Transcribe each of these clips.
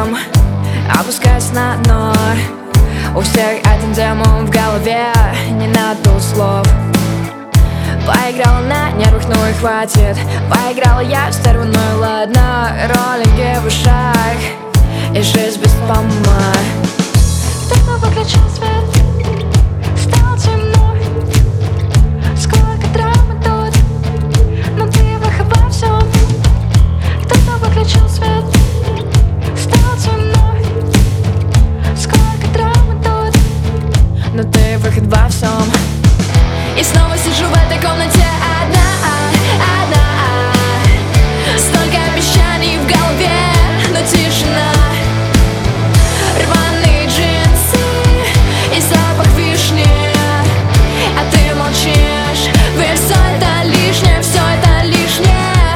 другом, опускаясь на дно. У всех один демон в голове, не надо слов. Поиграла на нервах, ну и хватит. Поиграла я в стерву, ну и ладно. Роллинги в ушах и жизнь без помы. Кто-то выключил свет, стало темно. Сколько драмы тут, но ты обо всем. Кто-то выключил свет, стало темно. Сколько драмы тут, но ты выход во всем. И снова сижу в этой комнате одна. Столько обещаний в голове, но тишина. Рваные джинсы и запах вишни, а ты молчишь. Ведь все это лишнее, все это лишнее.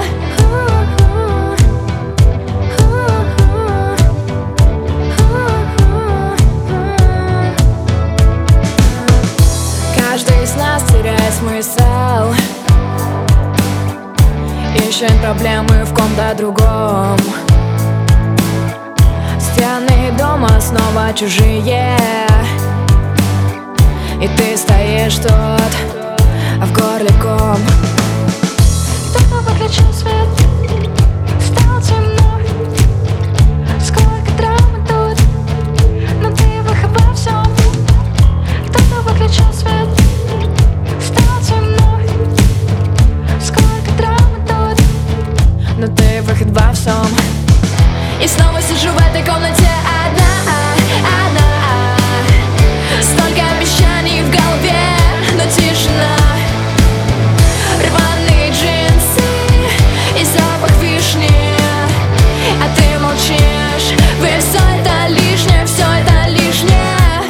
Каждый из нас теряет смысл, ищет проблемы в ком-то другом. Стены дома снова чужие, и ты стоишь тут, а в горле ком. кто-то выключил свет, стало темно. Сколько драмы тут, но ты обо всем. Кто-то выключил свет, стало темно. Сколько драмы тут, но ты выход во всем. И снова сижу в этой комнате одна. Столько обещаний в голове, но тишина. Рваные джинсы и запах вишни, а ты молчишь. Ведь все это лишнее, все это лишнее.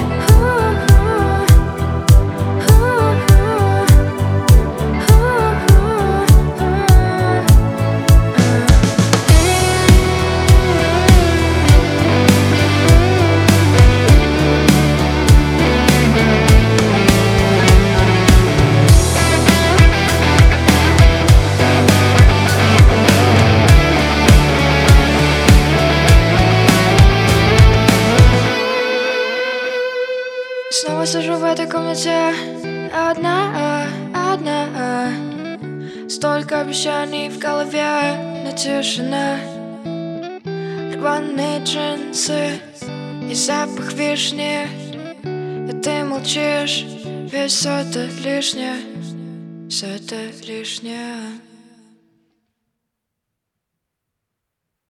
снова сижу в этой комнате одна. Столько обещаний в голове, но тишина. Рваные джинсы и запах вишни, и ты молчишь. Ведь все это лишнее, все это лишнее.